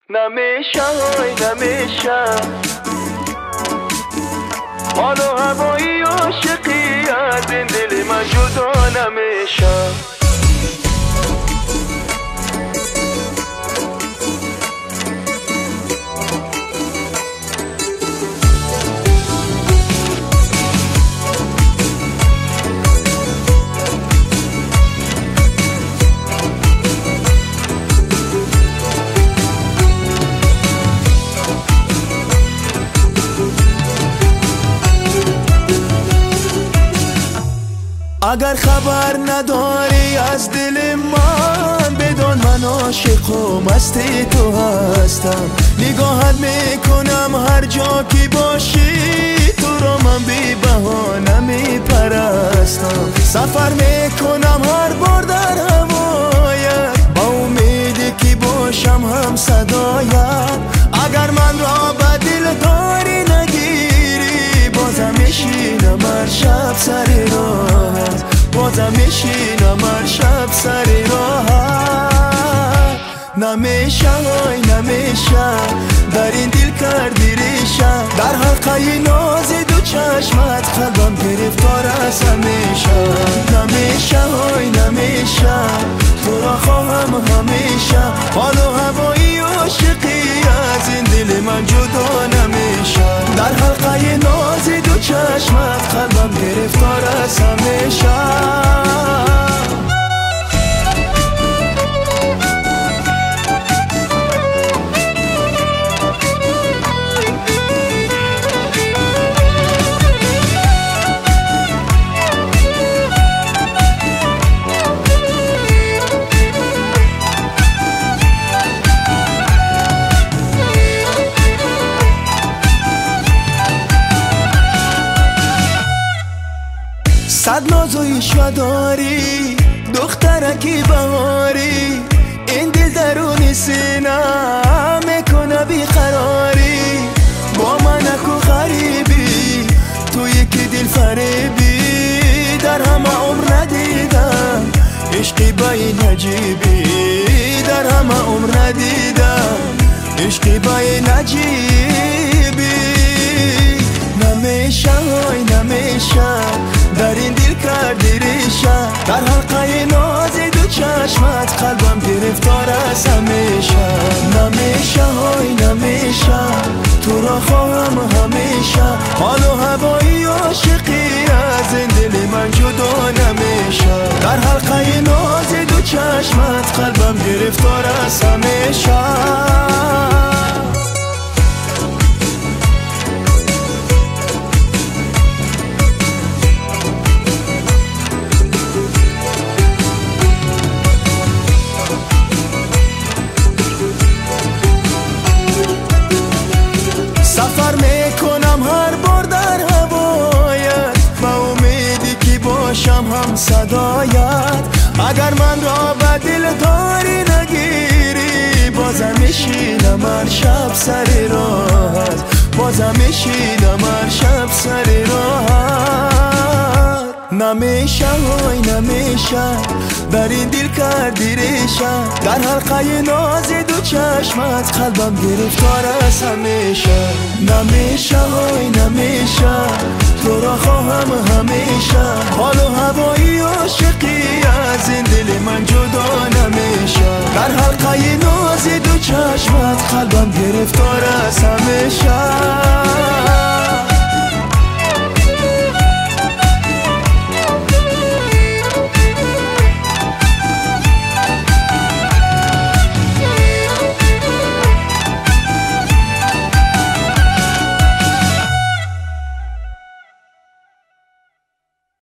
نمیشه نمیشه حال و هوایی عاشقی از این دل من جدا نمیشه. اگر خبر نداری از دل من بدون من عاشق و مست تو هستم. نگاهت میکنم هر جا که باشی، تو را من بی بهانه میپرستم. سفر میکنم هر بار در هوایت، با امیدی که باشم هم صدایت. اگر من را به دل داری نگیری، بازم میشینم هر شب سر راهت، بازم میشینم هر شب سر راهت. نمیشه وای نمیشه در این دل کردی ریشه، در حلقه ناز دو چشمت قلبم گرفتار است همیشه. نمیشه وای نمیشه تو را خواهم همیشه، حال و هوایی عاشقی از این دل من جدا نمیشه. در حلقه ناز دو چشمت قلبم گرفتار است همیشه. صد ناز و عشوه داری دخترکی بهاری، این دل درون سینه میکنه بیقراری. با من نکو غریبی تو یکی دل فریبی، در همه عمر ندیدم عشقی با این عجیبی، در همه عمر ندیدم عشقی با این عجیبی. نمیشه وای نمیشه در این دل کردی ریشه، در حلقه ناز دو چشمت قلبم گرفتار است همیشه. نمیشه وای نمیشه تو را خواهم همیشه، حال و هوایی عاشقی از این دل من جدا نمیشه. در حلقه ناز دو چشمت قلبم گرفتار است همیشه. سفر میکنم هر بار در هوایت، با امیدی که باشم هم صدایت. اگر من را به دل داری نگیری، بازم میشینم هر شب سر راهت، بازم میشینم هر شب سر راهت. نمیشه وای نمیشه در این دل کردی ریشه، در حلقه ناز دو چشمت قلبم گرفتار است همیشه. نمیشه وای نمیشه تو را خواهم همیشه، حال و هوایی عاشقی از این دل من جدا نمیشه. در حلقه ناز دو چشمت قلبم گرفتار است همیشه.